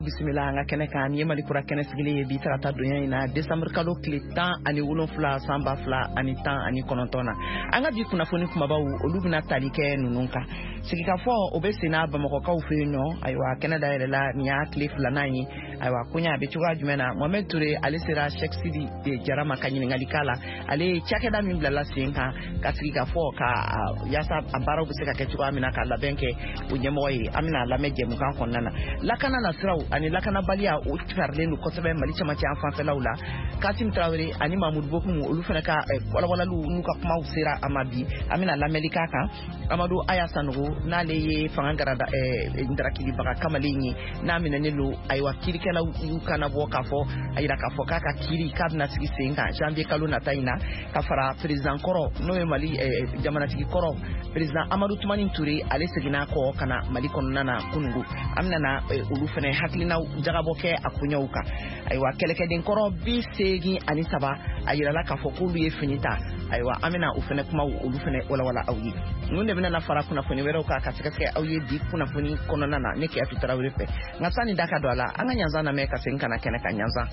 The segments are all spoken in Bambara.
Bisimila an ka kɛnɛ kan ni Mali kura kɛnɛ sigilen ye bi tarata donya in na décembre kalo tile 17 san 2019 na an ka bi kunnafoni kumabaw olu bɛna tali kɛ ninnu kan sigikafɔ o bɛ senna Bamakɔkaw fɛ yen nɔ ayiwa kɛnɛ da yɛrɛ la ni y'a tile 2nan ye ayiwa koɲa a bɛ cogoya jumɛn na Mohamed Touré ale sera Cheikh Sidi Jarama ka ɲininkali k'a la ale ye cakɛda min bilala sen kan ka sigikafɔ ka yaasa a baaraw bɛ se ka kɛ cogoya min na ka labɛn kɛ o ɲɛmɔgɔ ye an bɛna lamɛn jɛmukan kɔnɔna na lakana na siraw ani lakanabaliya o faralen don kosɛbɛ Mali cɛmancɛ an fanfɛlaw la Kasim Traoré ani Mahmoud Bokum olu fana ka walawalaliw n'u ka kumaw sera a ma bi an bɛna lamɛnli k'a kan Amadou Aya Sanogo n'ale ye fanga garada ndarakilibaga kamalen ye n'a minɛnen don ayiwa kirikɛlaw y'u kana bɔ k'a fɔ a yira k'a fɔ k'a ka kiri k'a bɛna sigi sen kan janvier kalo nata in na ka fara président kɔrɔ n'o ye Mali jamanatigi kɔrɔ président Amadou Toumani Touré ale seginna kɔ ka na Mali kɔnɔna na kunungo an bɛna olu fana hakilinaw jagabɔ kɛ a kuɲaw kan ayiwa kɛlɛkɛden kɔrɔ 83 a yirala k'a fɔ k'olu ye fini ta ayiwa an bɛna o fana kumaw olu fana walawala aw ye ninnu de bɛna fara kunnafoni wɛrɛw kan ka sɛgɛsɛgɛ aw ye bi kunnafoni kɔnɔna na ne Kiyatu Tarawele fɛ nka sani da ka don a la an ka ɲanzan lamɛn ka segin ka na kɛnɛ kan ɲanzan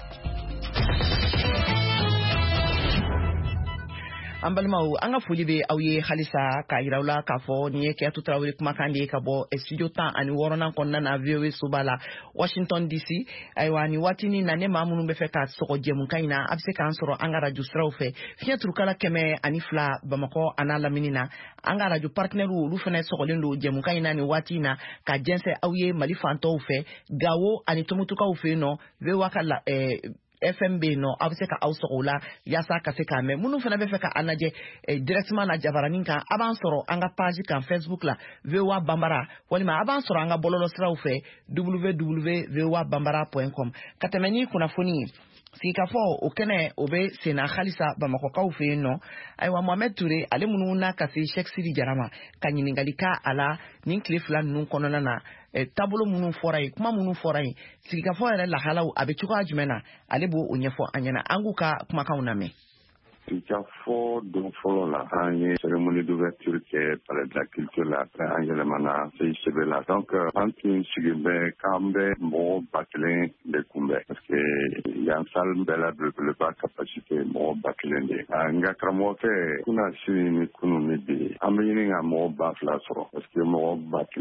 an balimaw an ka foli bɛ aw ye halisa k'a yiraw la k'a fɔ nin ye Kiyatu Tarawele kumakan de ye ka bɔ studio 16 kɔnɔna na VOA soba la Washington DC ayiwa nin waatinin na ne maa minnu bɛ fɛ ka sɔgɔ jɛmukan in na a bɛ se k'an sɔrɔ an ka radio siraw fɛ fiɲɛ turukala 102 Bamakɔ a n'a lamini na an ka radio partenaires olu fana sɔgɔlen don jɛmukan in na nin waati in na ka jɛnsɛ aw ye Mali fantɔw fɛ Gawo ani Tomotukaw fɛ yen nɔ VOA ka FM bɛ yen nɔ aw bɛ se ka aw sɔgɔ o la yaasa ka se k'a mɛn minnu fana bɛ fɛ ka an lajɛ directement na jabaranin kan a b'an sɔrɔ an ka page kan Facebook la VOA Bambara walima a b'an sɔrɔ an ka bɔlɔlɔsiraw fɛ www.voabambara.com ka tɛmɛ ni kunnafoni ye sigikafɔ o kɛnɛ o bɛ senna halisa Bamakɔkaw fɛ yen nɔ ayiwa Mohamed Touré ale minnu na ka se Cheikh Sidi Jarama ka ɲininkali k'a a la nin tile 2 ninnu kɔnɔna na taabolo minnu fɔra yen kuma minnu fɔra yen sigikafɔ yɛrɛ lahalaw a bɛ cogoya jumɛn na ale b'o o ɲɛfɔ an ɲɛna an k'u ka kumakanw lamɛn. Sigikafɔ don fɔlɔ la an ye cérémonie d'ouverture kɛ palais de la culture la après an yɛlɛmana CICB la donc an tun sigi bɛ k'an bɛ mɔgɔ 1000 de kunbɛn parce que yan salle bɛɛ la belebeleba capacité mɔgɔ 1000 de nka karamɔgɔkɛ kunna sini ni kunu ni bi an bɛ ɲini ka mɔgɔ 2000 sɔrɔ parce que mɔgɔ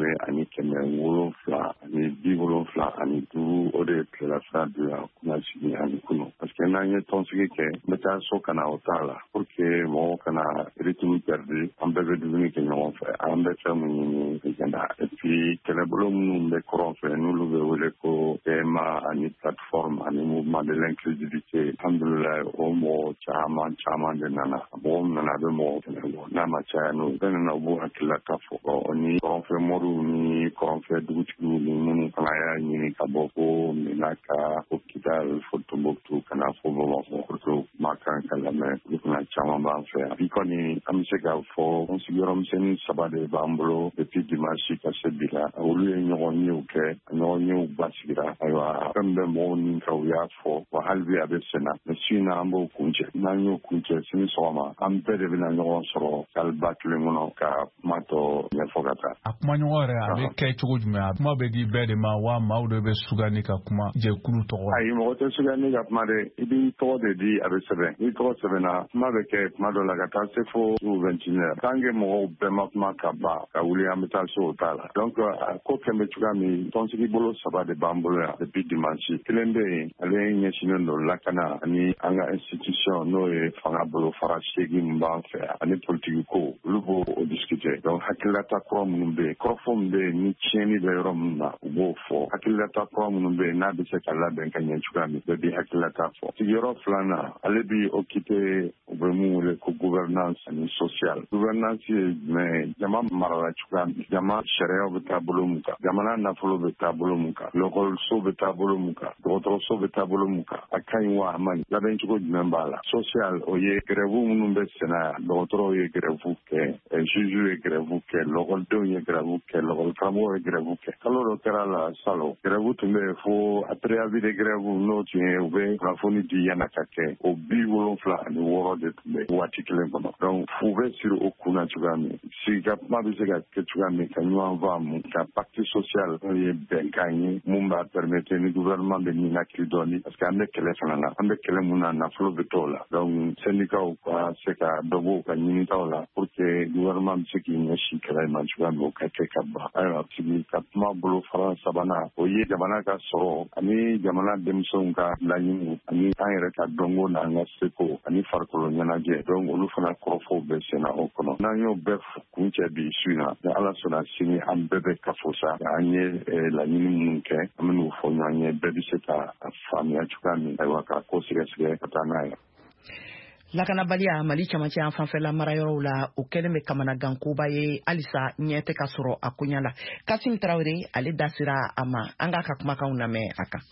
1000 ani 775 ani 5 o de ye tilela don yan kunna sigi ani kunu parce que n'an ye tɔnsigi kɛ n bɛ taa so ka na o ta la pour que mɔgɔw kana rythme perdu an bɛɛ bɛ dumuni kɛ ɲɔgɔn fɛ an bɛ fɛn minnu ɲini weekenda et puis kɛlɛbolo minnu bɛ kɔrɔn fɛ n'olu bɛ wele ko PMA ani plateforme ani mouvement de l'inclusivité alhamdulillah o mɔgɔ caman de nana mɔgɔ min nana a bɛ mɔgɔ fɛnɛ bɔ n'a ma caya n'o bɛɛ nana u b'u hakilila ta fɔ ni kɔrɔnfɛ mɔriw ni kɔrɔnfɛ dugutigiw ni minnu fana y'a ɲini ka bɔ ko Menaka ko Kidal fo Tombouctou kana fo Bamakɔ pour que kuma kan ka lamɛn olu fana caman b'an fɛ yan bi kɔni an bɛ se k'a fɔ n sigiyɔrɔmisɛnnin 3 de b'an bolo depuis dimanche ka se bi la olu ye ɲɔgɔn yew kɛ ɲɔgɔn yew basigira ayiwa fɛn bɛ mɔgɔw ni ka u y'a fɔ wa hali bi a bɛ senna mais sini an b'o kuncɛ n'an y'o kuncɛ sini sɔgɔma an bɛɛ de bɛna ɲɔgɔn sɔrɔ salle ba kelen kɔnɔ ka kuma tɔ ɲɛfɔ ka taa. A kuma ɲɔgɔn yɛrɛ a bɛ kɛ cogo jumɛn a kuma bɛ di bɛɛ de ma wa maaw de bɛ sugandi ka kuma jɛkulu tɔgɔ. Ayi mɔgɔ tɛ sugandi ka kuma dɛ i b'i tɔgɔ de di a bɛ sɛbɛn n'i tɔgɔ sɛbɛnna kuma bɛ kɛ kuma dɔ la ka taa se fo 21 tant que mɔgɔw bɛɛ ma kuma ka ban ka wuli an bɛ taa so o t'a la donc ko kɛn bɛ cogoya min tɔnsigi bolo 3 de b'an bolo yan depuis dimanche kelen bɛ yen ale ɲɛsinnen don lakana ani an ka institution n'o ye fanga bolo fara 8 min b'an fɛ yan ani politique ko olu b'o o discuter donc hakililata kura minnu bɛ yen kɔrɔfɔ min bɛ yen ni tiɲɛni bɛ yɔrɔ minnu na u b'o fɔ hakililata kura minnu bɛ yen n'a bɛ se ka labɛn ka ɲɛ cogoya min bɛɛ bɛ hakililata fɔ sigiyɔrɔ 2nan ale bi occuper u bɛ mun wele ko gouvernance ani social gouvernance ye jumɛn jama marala cogoya min jama sariyaw bɛ taa bolo mun kan jamana nafolo bɛ taa bolo mun kan lɔkɔliso bɛ taa bolo mun kan dɔgɔtɔrɔso bɛ taa bolo mun kan a ka ɲi wa a man ɲi labɛn cogo jumɛn b'a la social o ye grève minnu bɛ senna yan dɔgɔtɔrɔw ye grève kɛ juges ye grève kɛ lɔkɔlidenw ye grève kɛ lɔkɔlikaramɔgɔw ye grève kɛ kalo dɔ kɛra la salon grève tun bɛ fo ko préavis de grève n'o tun ye u bɛ kunnafoni di yana ka kɛ o 76 de tun bɛ waati kelen kɔnɔ donc u bɛ siri o kun na cogoya min sigika kuma bɛ se ka kɛ cogoya min ka ɲɔgɔn faamu ka pacte social n'o ye bɛnkan ye mun b'a permettre ni gouvernement bɛ nin hakili dɔɔni parce que an bɛ kɛlɛ fana na an bɛ kɛlɛ mun na nafolo bɛ t'o la donc syndicat ka se ka dɔ bɔ u ka ɲinitaw la pour que gouvernement bɛ se k'i ɲɛsin kɛlɛ ma cogoya min o ka kɛ ka ban ayiwa sigi ka kuma bolo fara sabanan o ye jamana ka sɔrɔ ani jamana denmisɛnw ka laɲiniw ani an yɛrɛ ka dɔnko n'an ka seko ani farikolo ɲɛnajɛ donc olu fana kɔrɔfɔw bɛ senna o kɔnɔ n'an y'o bɛɛ kun cɛ bi su in na ni ala sɔnna sini an bɛɛ bɛ kafo sa an ye laɲini minnu kɛ an bɛ n'u fɔ ɲɔgɔn ye bɛɛ bɛ se ka faamuya cogoya min ayiwa ka ko sɛgɛsɛgɛ ka taa n'a ye. Lakanabaliya Mali camancɛ an fanfɛla marayɔrɔw la o kɛlen bɛ kamanagankoba ye halisa ɲɛ tɛ ka sɔrɔ a koɲa la. Kasim Tarawele ale da sera a ma an k'a ka kumakanw lamɛn a kan.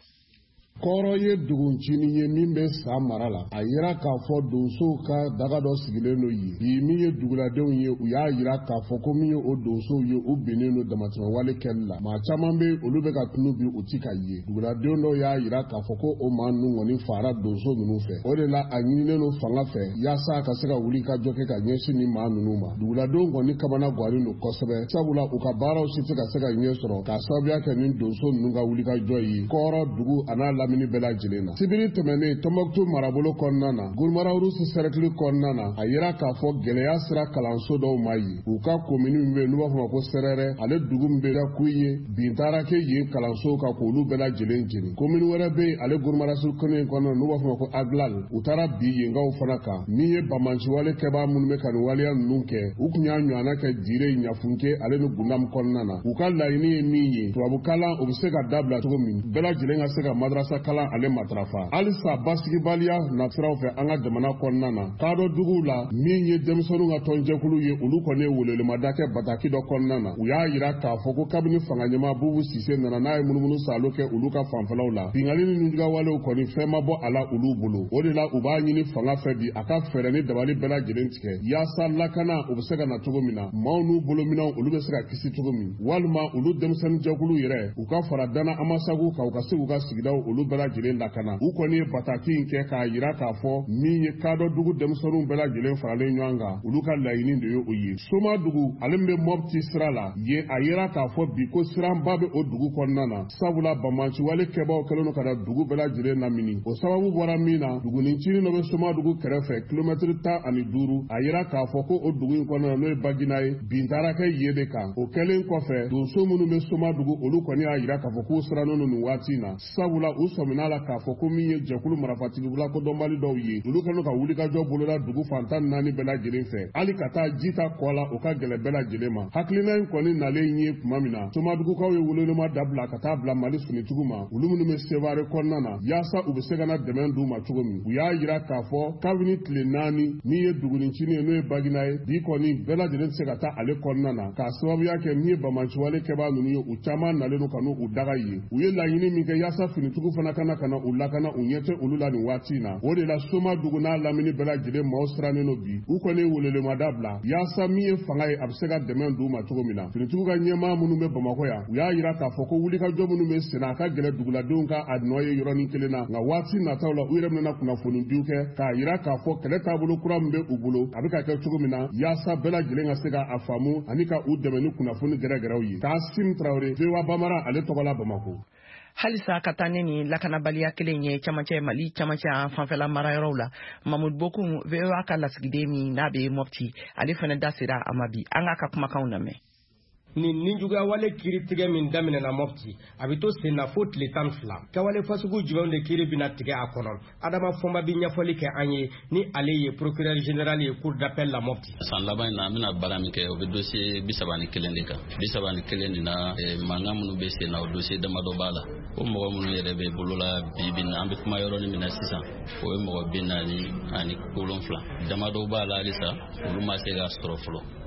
Kɔrɔ ye duguncinin ye min bɛ sa mara la a yira k'a fɔ donsow ka daga dɔ sigilen do yen bi min ye duguladenw ye u y'a yira k'a fɔ ko min ye o donsow ye u binnen do damatɛmɛwale kɛli la maa caman bɛ olu bɛ ka tunu bi u ti ka ye duguladenw dɔw y'a yira k'a fɔ ko o maa ninnu kɔni fara donso ninnu fɛ o de la a ɲininen do fanga fɛ yaasa a ka se ka wuli ka jɔ kɛ ka ɲɛsin ni maa ninnu ma duguladenw kɔni kamana guwanen do kosɛbɛ sabula u ka baaraw si tɛ ka se ka ɲɛ sɔrɔ k'a sababuya kɛ ni donso ninnu ka wuli ka jɔ ye kɔrɔ dugu a n'a lamini bɛɛ lajɛlen na sibiri tɛmɛnen Tɔnbɔkutu marabolo kɔnɔna na Gurumara Urusi cercle kɔnɔna na a yira k'a fɔ gɛlɛya sera kalanso dɔw ma yen u ka komini min bɛ yen n'u b'a fɔ ma ko Sɛrɛrɛ ale dugu min bɛ Kuyi bin taara kɛ yen kalansow ka k'olu bɛɛ lajɛlen jeni komini wɛrɛ bɛ yen ale Gurumara Surukɛnɛ kɔnɔna n'u b'a fɔ ma ko Aglal u taara bi yenkaw fana kan min ye bamanciwale kɛbaa minnu bɛ ka nin waleya ninnu kɛ u kun y'a ɲɔgɔnna kɛ Jire Ɲafunke ale ni Gundam kɔnɔna na u ka laɲini ye min ye tubabukalan u bɛ se ka dabila cogo min bɛɛ lajɛlen ka se ka madrasa kalan ale matarafa halisa basigibaliya nasiraw fɛ an ka jamana kɔnɔna na kadɔ duguw la min ye denmisɛnninw ka tɔnjɛkulu ye olu kɔni ye welelemada kɛ bataki dɔ kɔnɔna na u y'a yira k'a fɔ ko kabini fanga ɲɛmaa Bubu Sise nana n'a ye munumunu salo kɛ olu ka fanfɛlaw la bingali ni nujugawalew kɔni fɛn ma bɔ a la olu bolo o de la u b'a ɲini fanga fɛ bi a ka fɛɛrɛ ni dabali bɛɛ lajɛlen tigɛ yaasa lakana u bɛ se ka na cogo min na maaw n'u bolominɛw olu bɛ se ka kisi cogo min walima olu denmisɛnnin jɛkulu yɛrɛ u ka fara dana amasagu kan u ka se u ka sigidaw olu bɛɛ lajɛlen lakana u kɔni ye bataki in kɛ k'a yira k'a fɔ min ye kadɔ dugu denmisɛnninw bɛɛ lajɛlen faralen ɲɔgɔn kan olu ka laɲini de ye o ye Soma dugu ale min bɛ Mɔpti sira la ye a yira k'a fɔ bi ko siranba bɛ o dugu kɔnɔna na sabula bamanciwale kɛbaaw kɛlen do ka na dugu bɛɛ lajɛlen lamini o sababu bɔra min na dugunicinin dɔ bɛ Soma dugu kɛrɛfɛ kilomɛtiri 15 a yira k'a fɔ ko o dugu in kɔnɔna n'o ye Bagina ye bin taara kɛ yen de kan o kɛlen kɔfɛ donso minnu bɛ Soma dugu olu kɔni y'a yira k'a fɔ k'u sirannen do nin waati in na sabula u sɔmin'a la k'a fɔ ko min ye jɛkulu marafatigibula kodɔnbali dɔw ye olu kɛlen ka wulikajɔ boloda dugu fantan 4 bɛɛ lajɛlen fɛ hali ka taa jita kɔ la o ka gɛlɛ bɛɛ lajɛlen ma hakilina in kɔni nalen ye tuma min na Somadugukaw ye welelema dabila ka taa bila Mali finitigiw ma olu minnu bɛ Sevare kɔnɔna na yaasa u bɛ se ka na dɛmɛ d'u ma cogo min u y'a yira k'a fɔ kabini tile 4 min ye dugunicinin ye n'o ye Bagina ye bi kɔni bɛɛ lajɛlen tɛ se ka taa ale kɔnɔna na k'a sababuya kɛ min ye bamanciwale kɛbaa ninnu ye u caman nalen do ka n'u daga ye u ye laɲini min kɛ yaasa finitigiw fana kana u lakana u ɲɛ tɛ olu la nin waati in na o de la Soma dugu n'a lamini bɛɛ lajɛlen maaw sirannen do bi u kɔni ye welelemada bila yaasa min ye fanga ye a bɛ se ka dɛmɛ d'u ma cogo min na finitigiw ka ɲɛmaa minnu bɛ Bamakɔ yan u y'a yira k'a fɔ ko wulikajɔ minnu bɛ senna a ka gɛlɛ duguladenw ka a nɔ ye yɔrɔnin kelen na nka waati nataw la u yɛrɛ bɛna kunnafonidiw kɛ k'a yira k'a fɔ kɛlɛ taabolo kura min bɛ u bolo a bɛ ka kɛ cogo min na yaasa bɛɛ lajɛlen ka se ka a faamu ani ka u dɛmɛ ni kunnafoni gɛrɛgɛrɛw ye Kasim Traoré VOA Bamara ale tɔgɔ la Bamakɔ. Halisa ka taa ne ni lakanabaliya kelen ye camancɛ Mali camancɛ an fanfɛla marayɔrɔw la Mamadou Bokum VOA ka lasigiden min n'a bɛ Mɔpti ale fana da sera a ma bi an k'a ka kumakanw lamɛn. Ni ninjugawale kiritigɛ min daminɛna Mɔpti a bɛ to sen na fo tile 12 kawale fasugu jumɛnw de kiri bɛna tigɛ a kɔnɔ Adama Fɔnba bi ɲɛfɔli kɛ an ye ni ale ye procureur général ye cour d'appel la Mɔpti san laban in na an bɛna baara min kɛ o bɛ dossier 31 de kan 31 nin na mankan minnu bɛ sen na o dossier damadɔ b'a la o mɔgɔ minnu yɛrɛ bɛ bolola bi na an bɛ kuma yɔrɔnin min na sisan o ye mɔgɔ 47 damadɔ b'a la halisa olu ma se ka sɔrɔ fɔlɔ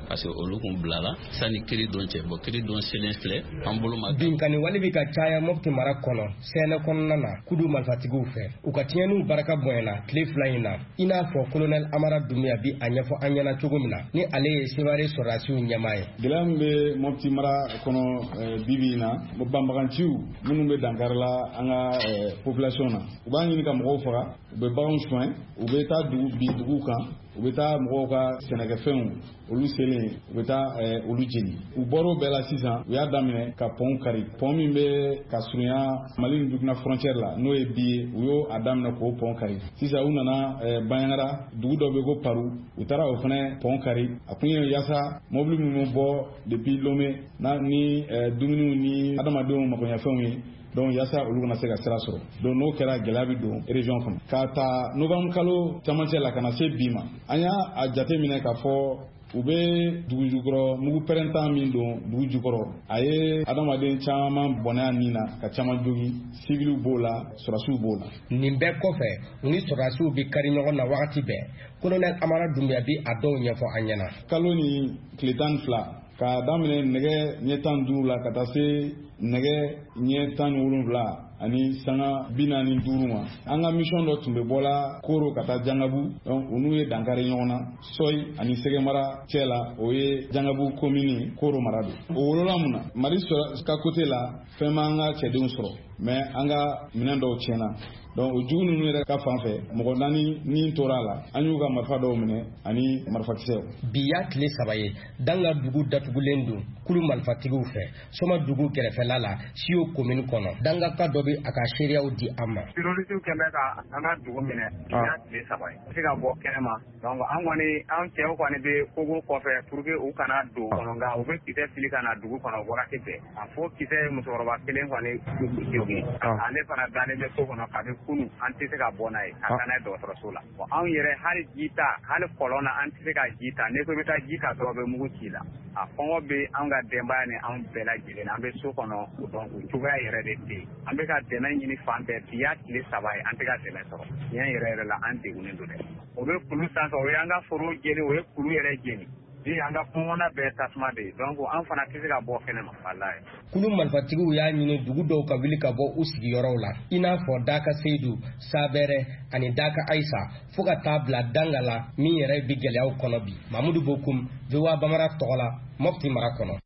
parce que olu kun bilala sani kiri don cɛ bon kiri don selen filɛ an bolo ma binkani wale bi ka caya Mopti mara kɔnɔ sɛnɛ kɔnɔna na kudu malifatigiw fɛ u ka tiɲɛniw baraka bonyana tile fila in na i n'a fɔ colonel Amara Dumbuya bi a ɲɛfɔ an ɲɛna cogo min na ni ale ye Sevare sɔrɔdasiw ɲɛmaa ye. Gɛlɛya min bɛ Mopti mara kɔnɔ bibi in na banbaganciw minnu bɛ dankari la an ka population na u b'a ɲini ka mɔgɔw faga u bɛ baganw soin u bɛ taa dugu kan u bɛ taa mɔgɔw ka sɛnɛkɛfɛnw olu selen u bɛ taa olu jeni u bɔr'o bɛɛ la sisan u y'a daminɛ ka pont kari pont min bɛ ka surunya Mali ni Burkina frontière la n'o ye bi ye u y'o a daminɛ k'o pont kari sisan u nana Bandiagara dugu dɔ bɛ ko Paru u taara o fana pont kari a kun ye yaasa mobili minnu bɔ depuis Lomé ni dumuniw ni adamadenw magoɲafɛnw ye donc yasa olu kana se ka sira sɔrɔ donc n'o kɛra gɛlɛya bi don région kɔnɔ ka ta novembre kalo camancɛ la kana se bi ma an y'a a jate minɛ k'a fɔ u bɛ dugu jukɔrɔ mugu pɛrɛntan min don dugu jukɔrɔ a ye adamaden caman bɔnɛ nin na ka caman jogi civiliw b'o la sɔrɔdasiw b'o la. Nin bɛɛ kɔfɛ u ni sɔrɔdasiw bi kari ɲɔgɔn na wagati bɛɛ colonel Amara Dumbuya bi a dɔw ɲɛfɔ an ɲɛna. Kalo ni tile 12 ka daminɛ nɛgɛ ɲɛ 15 la ka taa se nɛgɛ ɲɛ 17 ani sanga 45 ma an ka mission dɔ tun bɛ bɔla Koro ka taa Jangabu donc olu ye dankari ɲɔgɔn na Soy ani Sɛgɛmara cɛ la o ye Jangabu commune Koro mara don o wolola mun na Mali ka côté la fɛn ma an ka cɛdenw sɔrɔ mais an ka minɛn dɔw tiɲɛna donc o jugu ninnu yɛrɛ ka fan fɛ mɔgɔ 4 ni tora a la an y'u ka marifa dɔw minɛ ani marifakisɛw. Bi y'a tile 3 ye Danga dugu datugulen don kulu malifatigiw fɛ Soma dugu kɛrɛfɛla la Sio commune kɔnɔ Danga ka dɔ bɛ a ka seereyaw di an ma. Terroriste kɛmɛ ka an ka dugu minɛ y'a tile 3 ye se ka bɔ kɛnɛma donc an kɔni an cɛw kɔni bɛ kogo kɔfɛ pour que u kana don kɔnɔ nka u bɛ kisɛ fili ka na dugu kɔnɔ wagati bɛɛ a fɔ kisɛ musokɔrɔba kelen kɔni jogi ale fana dalen bɛ so kɔnɔ kabini kunu an tɛ se ka bɔ n'a ye ka taa n'a ye dɔgɔtɔrɔso la bon anw yɛrɛ hali ji ta hali kɔlɔn na an tɛ se ka ji ta n'i ko i bɛ taa ji ta dɔrɔn bɛ mugu ci la a kɔngɔ bɛ anw ka denbaya ni anw bɛɛ lajɛlen na an bɛ so kɔnɔ donc o cogoya yɛrɛ de tɛ yen an bɛ ka dɛmɛ ɲini fan bɛɛ bi y'a tile 3 ye an tɛ ka dɛmɛ sɔrɔ tiɲɛ yɛrɛ la an degunnen don dɛ o bɛ kulu sanfɛ o ye an ka foro jeni o ye kulu yɛrɛ jeni bi an ka kɔngɔna bɛɛ tasuma de ye donc an fana tɛ se ka bɔ kɛnɛma walayi. Kulu malifatigiw y'a ɲini dugu dɔw ka wuli ka bɔ u sigiyɔrɔw la i n'a fɔ Daka Seydou Sabɛrɛ ani Daka Aïssa fo ka taa bila Danga la min yɛrɛ bi gɛlɛyaw kɔnɔ bi Mamudu Bokum VOA Bamara tɔgɔ la Mopti mara kɔnɔ.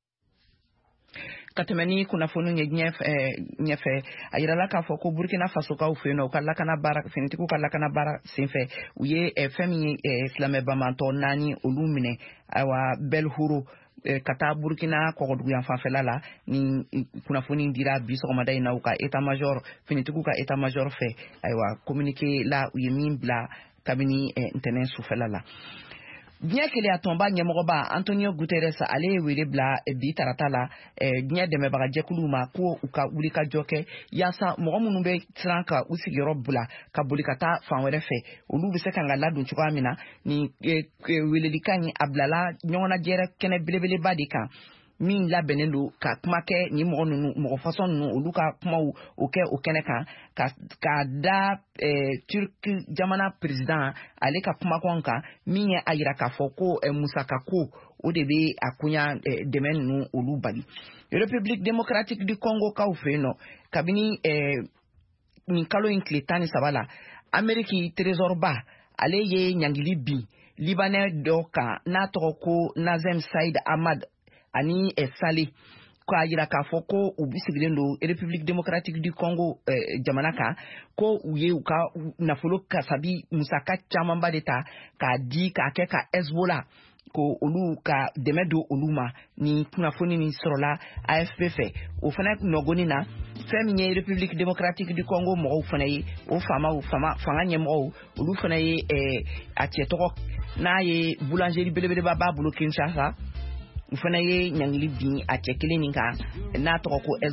Ka tɛmɛ ni kunnafoni ye ɲɛfɛ a yirala k'a fɔ ko Burkina Faso kaw fɛ yen nɔ u ka lakana baara finitigiw ka lakana baara senfɛ u ye fɛn min ye silamɛ bamatɔ 4 olu minɛ ayiwa Belhuro ka taa Burkina kɔgɔdugu yan fanfɛla la ni kunnafoni dira bi sɔgɔmada in na u ka état major finitigiw ka état major fɛ ayiwa communiqué la u ye min bila kabini ntɛnɛn sufɛla la. Diɲɛ keleya tɔnba ɲɛmɔgɔba Antonio Guterres ale ye wele bila bi tarata la diɲɛ dɛmɛbaga jɛkuluw ma ko u ka wuli ka jɔ kɛ yaasa mɔgɔ minnu bɛ siran ka u sigiyɔrɔ bila ka boli ka taa fan wɛrɛ fɛ olu bɛ se ka ladon cogoya min na ni welelikan a bilala ɲɔgɔnnajɛrɛ kɛnɛ belebeleba de kan min labɛnnen don ka kuma kɛ ni mɔgɔ façon ninnu olu ka kumaw o kɛ o kɛnɛ kan ka da Turki jamana président ale ka kumakan kan min ye a yira k'a fɔ ko musaka ko o de bɛ a kunya dɛmɛ ninnu olu bali. République démocratique du Congo kaw fɛ yen nɔ kabini nin kalo in tile 13 la Amérique trésor ba ale ye ɲangili bin Libanais dɔ kan n'a tɔgɔ ko Nazem Saïd Ahmad ani Sale k'a yira k'a fɔ ko u sigilen don République démocratique du Congo jamana kan ko u ye u ka nafolo kasabi musaka camanba de ta k'a di k'a kɛ ka Hezbollah ko olu ka dɛmɛ don olu ma ni kunnafoni min sɔrɔla AFP fɛ o fana nɔgɔni na fɛn min ye République démocratique du Congo mɔgɔw fana ye o fanga ɲɛmɔgɔw olu fana ye a cɛ tɔgɔ n'a ye boulangerie belebeleba b'a bolo Kinshasa u fana ye ɲangili bin a cɛ kelen nin kan n'a tɔgɔ ko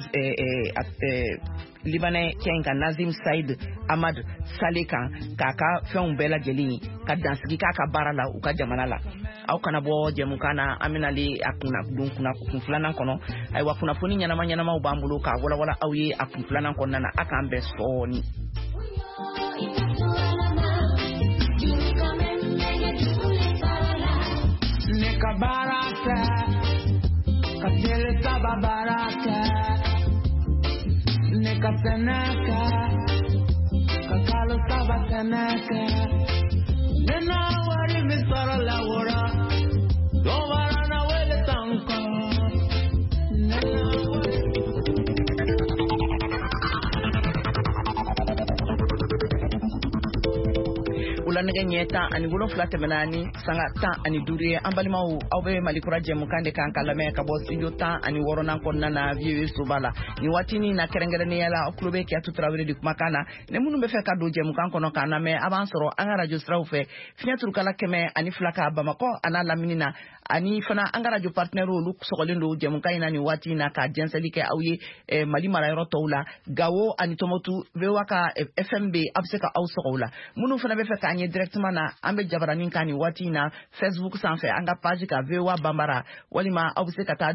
Libanais cɛ in kan Nazim Saïd Ahmad Sale kan k'a ka fɛnw bɛɛ lajɛlen ka dansigi k'a ka baara la u ka jamana la. Aw kana bɔ jɛmukan na an bɛnale a kun filanan kɔnɔ ayiwa kunnafoni ɲɛnamaw b'an bolo k'a walawala aw ye a kun filanan kɔnɔna na a k'an bɛɛ sɔɔni. Ne ka baara Katanaka, Kakalo Sabatanaka, Nena Wari Misara Lawara, Govarana Wele Tanka, ulanege nyeta ani wulo flate menani sanga ta ani duriye ambalima u awbe malikura jemu kande kan kalame ka bo studio ta ani worona ko nana vie subala ni watini na kerengere ne yala oklube ki atu trawire di kumakana ne munu be fe ka do jemu kan kono kana me avansoro anga radio straufe finyaturu kala keme ani flaka bamako ana laminina ani fana anga radio partner lu sogolendo jemu kaina ni watina ka jenselike awye mali mara yoro tawla gawo ani tomotu bewaka FMB abseka aw sogola munu fana be fe ka directement na ambe jabarani kani watina Facebook sanfe anga page ka vewa bambara walima abuse kata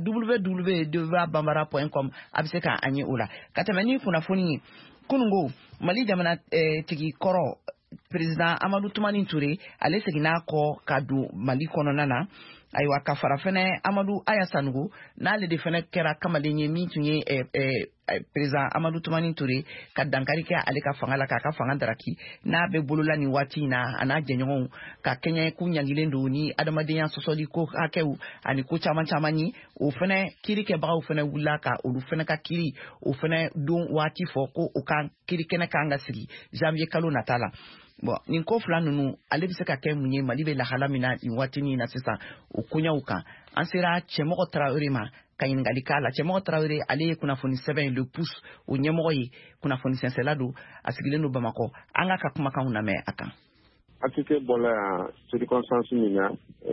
www.bambara.com abuse ka anyi ula katamani kuna funi kunungo mali jamana tigi koro president Amadou Toumani Touré ale segina ko kadu mali kono nana aywa ka farafene Amadou Ayasanugo na le defene kera kamalenye mitunye president Amadou Toumani Touré ka dankari ke ale ka fangala ka fangandaraki na be bolula ni watina ana jenyon ka Kenya kunyangilendo ni adamadenya sosoli ko hakeu ani ko chamani o fene kiri ke ba o fene wulaka o fene ka kiri o fene don wati foko o kan kiri kene kanga sigi janvier kalo natala bon ninko fulani nu ale bi se ka kɛ munye mali be la halamina ni watini na sisa o kunya uka ansira chemoko Traoré ma kayingali kala chemoko Traoré ale kuna foni 7 le pouce o nyemoko yi kuna foni senselado asigileno Bamako anga ka kuma kan me aka atike bola circonstance mina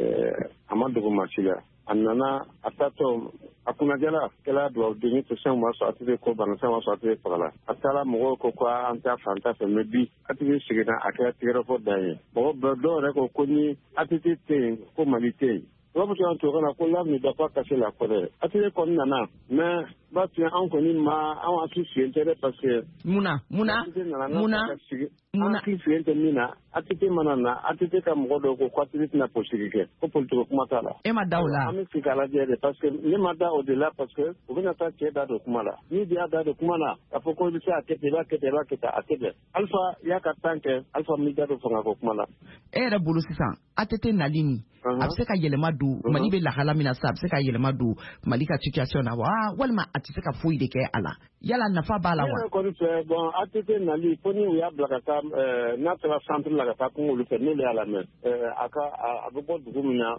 Amadou Machila anana atato akuna jala kala do deni to sen ma so atike ko ban sen ma so atike pala atala mo ko kwa anta fanta fe mebi atike sigina akaya tiro fo dai mo do re ko koni atike te ko malite Robo tu anto kana ko lam ni da pa ka la kore atike ko nana mais ba ti an ko ni ma an atu sientere parce que muna ki siente mina atike manana atike ka mo do ko kwatiri na possibilité ko politiko kuma tala e ma dawla ami fikala jere parce que ni ma da au delà parce que o bina ta ke da do kuma la ni dia da do kuma la afoko bi sa ke ba ke ta atebe alpha ya ka tanke alpha mi da do fanga ko kuma la e ra bulu sisan atete nalini abse ka yelema du mali be la halamina sa abse ka yelema du mali ka situation na wa walma atise ka foyi de ke ala yala nafa bala wa ko ni fe bon atete nali poni u ya blakata natural centre la ka ko lu fe ne le ala men aka abubo dugumina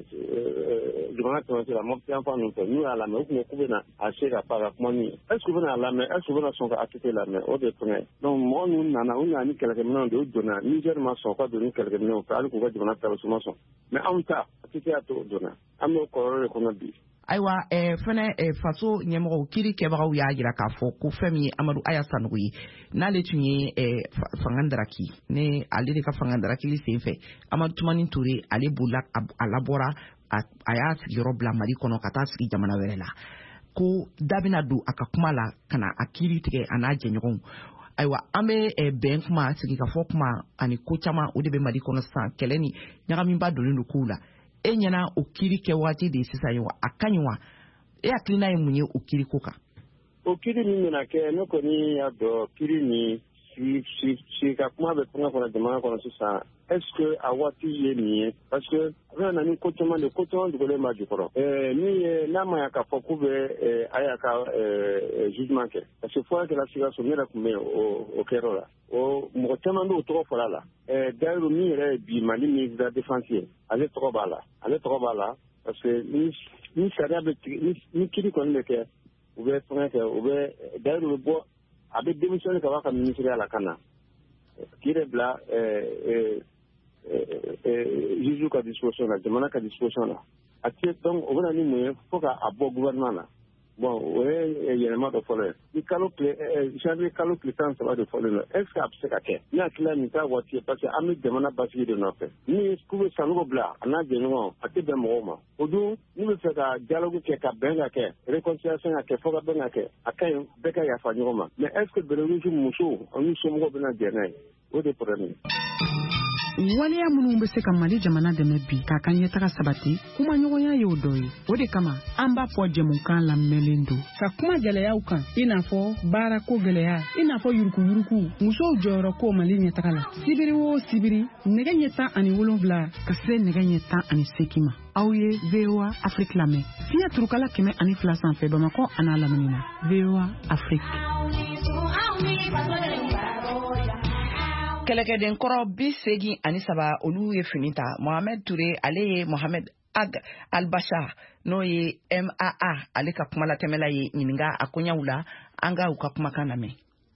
jumana to la mo ti anfa no fe ni ala men ko ko bena a shega para ko ni est-ce que bena ala men est-ce que bena son ka atete la men o de tone donc mo nu nana o na ni kala ke men do dona Niger ma so ko do ni kala ke men ko ko jumana ta so so mais amta atete ato dona amo ko re ko na bi aiwa fene faso nyemoro kiri kebagaw ya jira ka fo ko femi Amadou Ayasanugo na le tunye fangandaraki ne ale de ka fangandaraki li senfe Amadou Toumani Touré ale bula alabora aya sigiro bla mali kono kata sigi jamana werela ko dabina du akakuma la kana akiri tige anaje nyogon aiwa ame ben kuma sigi ka fo kuma ani ko chama o de be mali kono sa keleni nyaga mimba dolindo kula enyana okiri ke wati de sisa yo akanywa aklina emunye okiri koka okiri ni na ke no ko ni ado kiri ni si ka kuma be kuma ko na demana ko sisa est-ce que awati ye ni parce que na ni ko toma de le ma jikoro ni na ma ya ka fokube aya ka jugement ke parce que fois que la situation mera kume o kerola o mo toma ndo to ko la dairu mi re bi mali ministre défensier ale to bala parce que ni sharia be ni kiri ko ne ke ou be point que ou be dairu bo abe démissionné ka waka ministre ala kana kire bla juge ka disposition la demande ka disposition la atie donc on a ni moyen faut ka abo gouvernement la bon ouais il y a ma do fole ni calcul janvier calcul temps ça va de fole est-ce que abse ka ke ni akila ni ta wati parce que ami demande basi de no fait ni ku sa no bla ana de no ate be mo ma odu ni me fait ka dialogue ke ka benga ke réconciliation ke faut ka benga ke akay be ka ya fa nyoma mais est-ce que de le jour muso on nous sommes go bena de nay o de problème waleya minnu bɛ se ka Mali jamana dɛmɛ bi k'a ka ɲɛtaga sabati kuma ɲɔgɔnya y'o dɔ ye. O de kama an b'a fɔ jɛmukan lamɛnlen don ka kuma gɛlɛyaw kan i n'a fɔ baarako gɛlɛya, i n'a fɔ yuruku-yuruku, musow jɔyɔrɔ ko Mali ɲɛtaga la. Sibiri o sibiri nɛgɛ ɲɛ 17 ka se nɛgɛ ɲɛ 18 ma. Aw ye VOA Afrique lamɛn. Fiɲɛ turukala 102 sanfɛ Bamakɔ a n'a lamini na. VOA Afrique. Kɛlɛkɛden kɔrɔ 83 olu ye fini ta. Mohamed Touré ale ye Mohamed Ag Albashar n'o ye MAA ale ka kuma latɛmɛla ye ɲininka a koɲaw la an ka u ka kumakan lamɛn.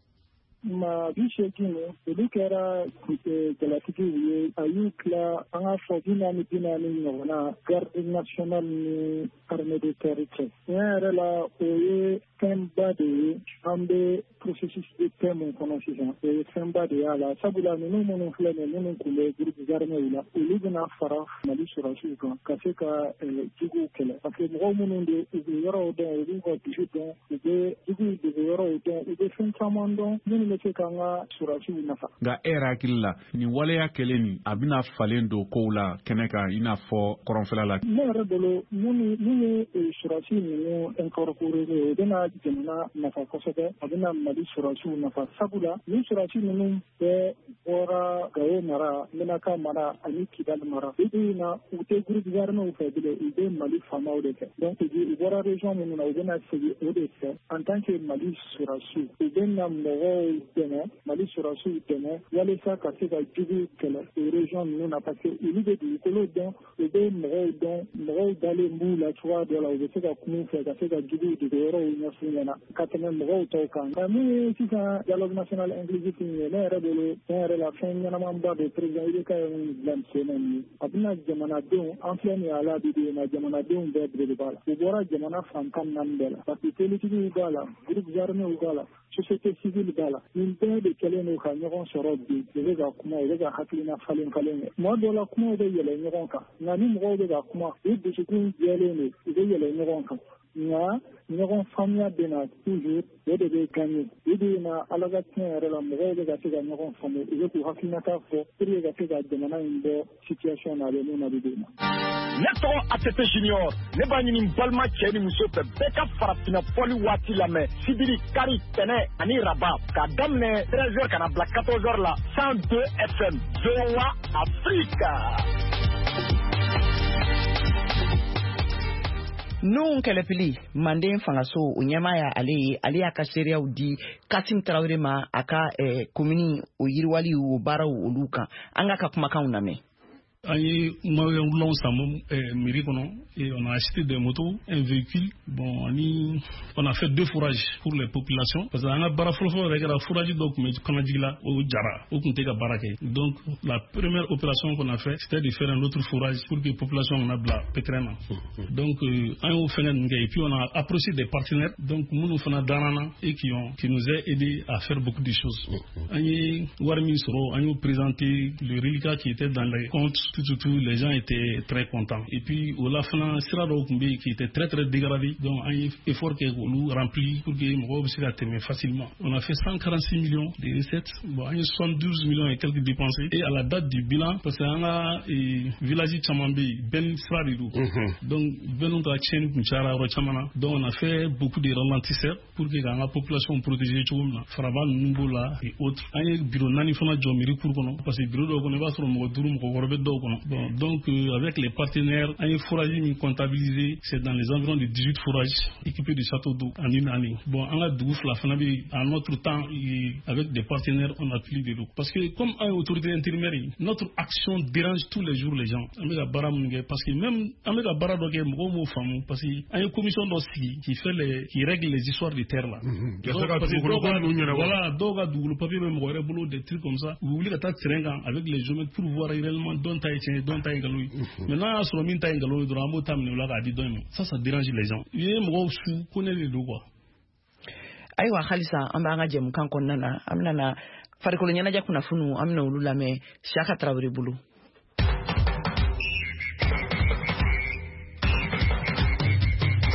Ma bi seegin olu kɛra jalatigiw ye a y'u tila an ka fɔ 40 ɲɔgɔnna garde nationale ni armée de terre cɛ. Tiɲɛ yɛrɛ la o ye fɛnba de ye an bɛ processus de paix mun kɔnɔ sisan o ye fɛnba de y'a la sabula ninnu minnu filɛ nin minnu tun bɛ groupe armés la olu bɛna fara Mali sɔrɔsiw kan ka se ka juguw kɛlɛ parce que mɔgɔw minnu de u bɛ yɔrɔw dɔn u b'u ka dusu dɔn u bɛ juguw de bɛ yɔrɔw dɔn u bɛ fɛn caman dɔn minnu bɛ se k'an ka sɔrɔsiw nafa. Nka e yɛrɛ hakili la nin waleya kɛlen nin a bɛna falen don kow la kɛnɛ kan i n'a fɔ kɔrɔnfɛla la. Ne yɛrɛ bolo minnu ye sɔrɔsi ninnu incorporé o bɛna jamana nafa kosɛbɛ a bɛna Mali sɔrɔsiw nafa sabula ni sɔrɔsi ninnu bɛɛ bɔra Gawo mara Menaka mara ani Kidal mara i bɛ na u tɛ groupe armés fɛ bilen u bɛ Mali faamaw de fɛ donc u bɔra région minnu na u bɛna segin o de fɛ en tant que Mali sɔrɔsiw u bɛna mɔgɔw dɛmɛ Mali sɔrɔsiw dɛmɛ walasa ka se ka jugu kɛlɛ o région ninnu na parce que olu bɛ dugukolo dɔn u bɛ mɔgɔw dɔn mɔgɔw dalen b'u la cogoya dɔ la u bɛ se ka kuma fɛ ka se ka jugu dogo yɔrɔw ɲɛf'u ɲɛna ka tɛmɛ mɔgɔw tɔw kan nka min ye sisan dialogue national inclusif ye ne yɛrɛ bolo tiɲɛ yɛrɛ la fɛn ɲɛnamanba de président IBK ye min bila sen na nin ye a bɛna jamanadenw an filɛ nin ye ala bi de na jamanadenw bɛɛ bere de b'a la u bɔra jamana fan 14 bɛɛ la parce que politigiw b'a la groupe armés b'a la société civile b'a la nin bɛɛ de kɛlen don ka ɲɔgɔn sɔrɔ bi u bɛ ka kuma u bɛ ka hakilina falen ye tuma dɔw la kumaw bɛ yɛlɛ ɲɔgɔn kan nka ni mɔgɔw bɛ ka kuma u dusukun jɛlen don u bɛ yɛlɛ ɲɔgɔn kan nka ɲɔgɔn faamuya bɛ na toujours o de bɛ gagner o de na ala ka tiɲɛ yɛrɛ la mɔgɔw bɛ ka se ka ɲɔgɔn faamu u bɛ k'u hakilinata fɔ pour que ka se ka jamana in bɔ situation na a bɛ min na bi den na. Ne tɔgɔ ATT Junior ne b'a ɲini n balima cɛ ni muso fɛ bɛɛ ka farafinna fɔli waati lamɛn sibiri kari tɛnɛ ani raba k'a daminɛ 13h ka na bila 14h la 102 FM VOA Afrique. Nun kɛlɛpili manden fangaso o ɲɛmaaya ale y'a ka seereyaw di Kasim Tarawele ma a ka komini o yiriwali o baaraw olu kan an ka kumakanw lamɛn. On y mairie et on a acheté des motos, un véhicule. Bon, on a fait 2 fourrages pour les populations parce qu'on a fourrage donc donc la première opération qu'on a fait c'était de faire un autre fourrage pour que la population en a la pétrena. Donc et puis on a approché des partenaires donc nous Danana et qui nous a aidé à faire beaucoup de choses. On a présenté le reliquat qui était dans les comptes. Tout, les gens étaient très contents. Et puis, au Lafana, Sirado Kumbi, qui était très très dégradé, donc un effort que nous rempli pour que nous puissions facilement. On a fait 146 millions de recettes, bon, 72 millions et quelques dépensés. Et à la date du bilan, parce qu'on a village Chamambi, Ben Sradidou, donc Benunga Chen Kunchara Rochamana, donc on a fait beaucoup de ralentisseurs pour que la population protégée, Faraban, Numbola et autres. Un bureau Nanifona Jomiri Kurkono, parce que le bureau de Goneva sur Mogodurum, Bon, donc avec les partenaires, un fourrage comptabilisé, c'est dans les environs de 18 fourrages équipés de châteaux d'eau en une année. Bon, en la Doufouf, la Fanabi, en notre temps, avec des partenaires, on a pris de l'eau. Parce que comme une autorité intérimaire, notre action dérange tous les jours les gens. Parce que même avec la barre parce qu'il y a une commission qui règle les histoires de terre là. Voilà, donc le papier même des trucs comme ça. Vous voulez avec les géomètres pour voir réellement dont maintenant sur le ça dérange les gens. Il connaît les droits. Aiwa Khalisa amba jɛmukan kɔnɔna na an bɛna na farikolo ɲɛnajɛ kunnafoniw an bɛna olu lamɛn Siaka Tarawele bolo.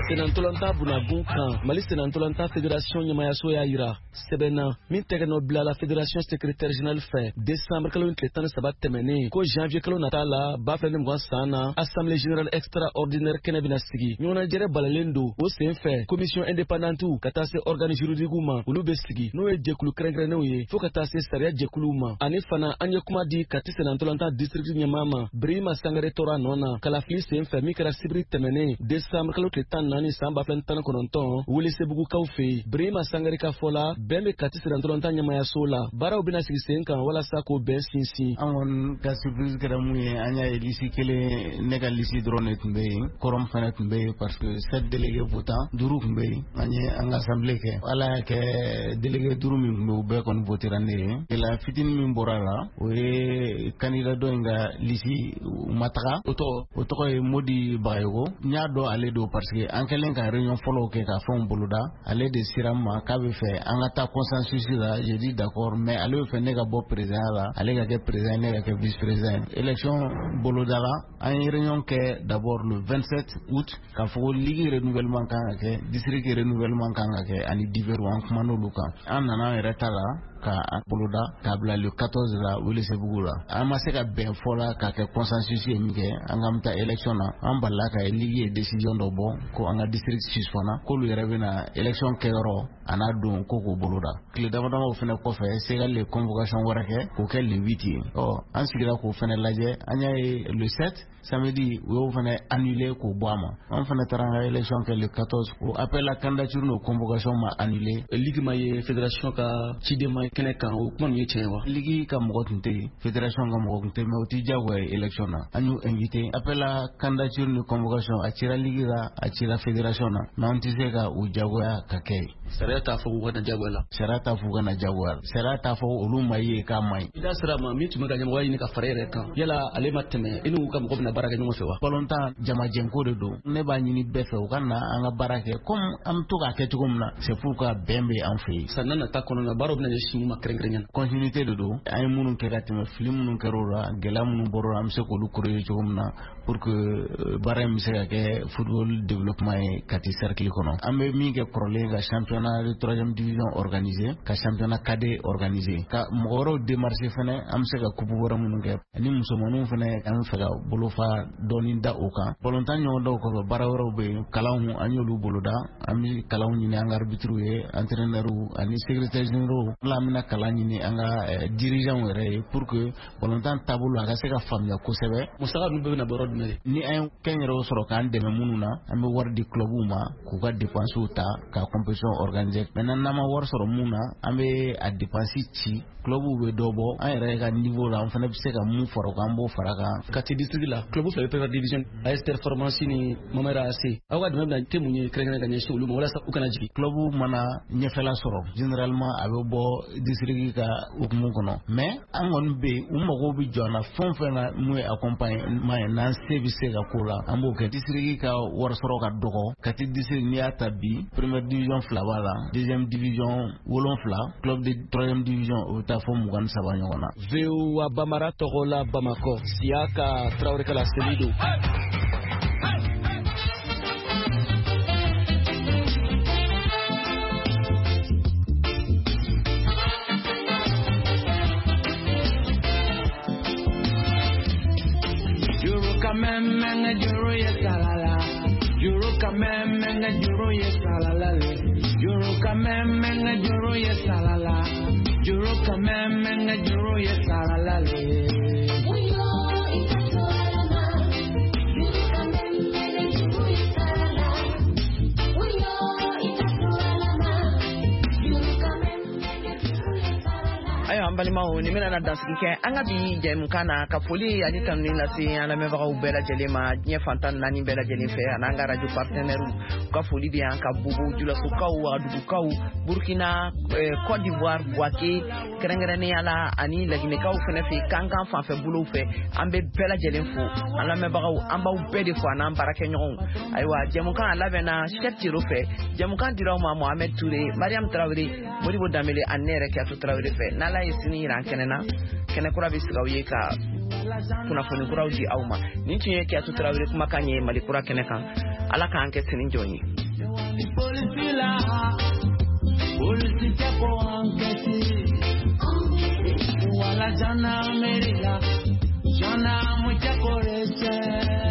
senantolanta bunagun kan Mali senantolanta fédération ɲamayaso y'a yira sɛbɛnna min tɛgɛnɔ bila la fédération secrétaire général fɛ décembre kalo tile 13 tɛmɛnen ko janvier kalo nata la 2020 san na assemblée générale extraordinaire kɛnɛ bɛna sigi ɲɔgɔnnajɛrɛ balalen don o sen fɛ commission indépendante ka taa se organe juridique ma olu bɛ sigi n'o ye jɛkulu kɛrɛnkɛrɛnnenw ye fo ka taa se sariya jɛkuluw ma ani fana an ye kuma di Kati senantolanta district ɲɛmaa ma Birima Sangare tora nɔ na kalafili sen fɛ min kɛra sibiri tɛmɛnen décembre kalo tile 14 san 2019 Welesebugukaw fɛ yen Birima Sangare ka fɔ la bɛn bɛ Kati senantolanta ɲɛmayaso la baaraw bɛna sigi sen kan walasa k'o bɛn sinsin. An kɔni ka surprise kɛra mun ye an y'a ye lisi kelen ne ka lisi dɔrɔn de tun bɛ yen kɔrɔm fana tun bɛ yen parce que 7 délégués votant 5 tun bɛ yen an ye an ka assemblée kɛ ala y'a kɛ délégué 5 min tun bɛ u bɛɛ kɔni votera ne ye gɛlɛya fitinin min bɔra la o ye candidat dɔ in ka lisi ma taga o tɔgɔ ye Modi Bagayogo n y'a dɔn ale don parce que an kɛlen ka réunion fɔlɔw kɛ ka fɛnw boloda ale de sera ma k'a bɛ fɛ an ka taa consensus la j'ai dit d'accord mais ale bɛ fɛ ne ka bɔ président la ale ka kɛ président ne ka kɛ vice président élection boloda la an ye réunion kɛ d'abord le 27 août k'a fɔ ko ligue renouvellement kan ka kɛ district renouvellement kan ka kɛ ani divers an kuma n'olu kan an nana an yɛrɛ ta la ka boloda k'a bila le 14 la Welesebugu la an ma se ka bɛn fɔ la k'a kɛ consensus ye min kɛ an ka taa élection na an balila ka ligue ye décision dɔ bɔ ko an ka district suspend k'olu yɛrɛ bɛna élection kɛyɔrɔ a n'a don ko k'o boloda tile damadamaw fɛnɛ kɔfɛ Segal ye convocation wɛrɛ kɛ k'o kɛ le 8 ye an sigira k'o fɛnɛ lajɛ an y'a ye le 7 samedi u y'o fɛnɛ annulé k'o bɔ a ma an fɛnɛ taara an ka élection kɛ le 14 o appel à candidature n'o convocation ma annulé ligue ma ye fédération ka ciden ma kɛnɛ kan o kuma ye tiɲɛ wa ligue ka mɔgɔ tun tɛ yen fédération ka mɔgɔ tun tɛ mais o tɛ diyagoya ye élection na an y'u invité appel à candidature ni convocation a cira ligue la a cira fédération na mais an tɛ se ka u diyagoya ka kɛ sariya t'a fɔ k'u kana diyagoya la sariya t'a fɔ k'u kana diyagoya la sariya t'a fɔ olu ma ye k'a ma ɲi i da sera ma min tun bɛ ka ɲɛmɔgɔya ɲini ka fara yɛrɛ kan yala ale ma tɛmɛ i n'u ka mɔgɔ bɛna baara kɛ ɲɔgɔn fɛ wa balontan jamajɛnko de don ne b'a ɲini bɛɛ fɛ u ka na an ka baara kɛ comme an bɛ to k'a kɛ cogo min na c'est pour que bɛn bɛ an fɛ yen sanni nata kɔnɔna baaraw bɛna ɲɛsin mun ma kɛrɛnkɛrɛnnen continuité de don an ye minnu kɛ ka tɛmɛ fili minnu kɛra o la gɛlɛya minnu bɔra o la an bɛ se k'olu corriger cogo min na pour que baara in bɛ se ka kɛ football développement ye Kati cercle kɔnɔ an bɛ min kɛ kɔrɔlen ka championnat de 3e division organisé ka championnat cadet organisé ka mɔgɔ wɛrɛw démarcher fɛnɛ an bɛ se ka coupe wɛrɛ minnu kɛ ani musomaninw fɛnɛ an bɛ fɛ ka bolofa dɔɔni da o kan balontan ɲɔgɔn daw kɔfɛ baara wɛrɛw bɛ yen kalanw an y'olu boloda an bɛ kalanw ɲini an ka arbitres ye entraîneurs ani secrétaires généraux la an bɛna kalan ɲini an ka dirigeants yɛrɛ ye pour que balontan taabolo a ka se ka faamuya kosɛbɛ musaka ninnu bɛɛ bɛna bɔ yɔrɔ jumɛn ni an ye kɛnyɛrɛw sɔrɔ k'an dɛmɛ minnu na an bɛ wari di clubw ma k'u ka dépenses ta ka compétition organiser maintenant n'an ma wari sɔrɔ mun na an bɛ a dépenses ci clubw bɛ dɔ bɔ an yɛrɛ ka niveau la an fana bɛ se ka mun fara o kan an b'o fara kan Kati district la club fila bɛ première division AS Terre Formation ni Mamara AC aw ka dɛmɛ bɛna tɛ mun ye kɛrɛnkɛrɛnnen ka ɲɛsin olu ma walasa u kana jigin club mana ɲɛfɛla sɔrɔ généralement a bɛ bɔ district ka hukumu kɔnɔ mais an kɔni bɛ yen u mago bɛ jɔ an na fɛn o fɛn na mun ye accompagnement ye n'an se bɛ se ka k'o la an b'o kɛ district ka wari sɔrɔ ka dɔgɔ Kati district n'i y'a ta bi première division 2 b'a la 2e division 7 club de 3e division o bɛ taa fɔ 23 ɲɔgɔn na. VOA Bamara tɔgɔ la Bamako Siaka Traoré kala Selido. Menga juro ye salala juro menga juro ye salala juro menga juro ye salala juro menga juro ye salala uyo ikato alama juro menga juro ye salala uyo ikato alama juro menga juro ye salala ayo an balimaw ni mina na dansigi kɛ an ka bi jɛmukan na ka foli ani tanuni lase an lamɛnbagaw bɛɛ lajɛlen ma diɲɛ fantan naani bɛɛ lajɛlen fɛ an'an ka radio partenaires ka foli bɛ yan ka Bobo Julasokaw Wagadugukaw Burkina Côte d'Ivoire Bouaké kɛrɛnkɛrɛnnenya la ani Laginɛkaw fɛnɛ fɛ kankan fanfɛ bolow fɛ an bɛ bɛɛ lajɛlen fo an lamɛnbagaw an b'aw bɛɛ de fo an'an baarakɛɲɔgɔnw ayiwa jɛmukan a labɛnna Cheikh Thierno fɛ jɛmukan diraw ma Mohamed Touré Mariam Traoré Modibo Dambele ani ne yɛrɛ Kiyatu Traoré fɛ n'Ala ye sini yira an kɛnɛ na kɛnɛ kura bɛ sigi aw ye ka kunnafoni kuraw di aw ma nin tun ye Kiyatu Traoré kumakan ye Mali kura kɛnɛ kan Ala k'an kɛ sini jɔn ye ni polisi la polisi te ko enquête wala jana merila jana mucha corese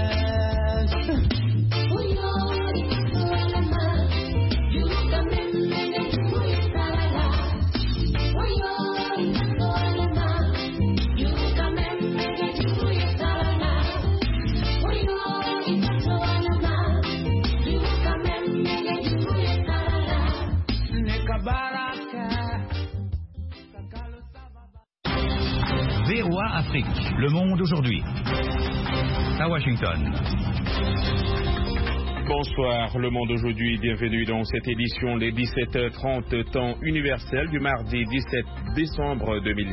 VOA Afrique, le monde aujourd'hui. À Washington. Bonsoir, le monde aujourd'hui, bienvenue dans cette édition, les 17h30 temps universel du mardi 17 décembre 2010.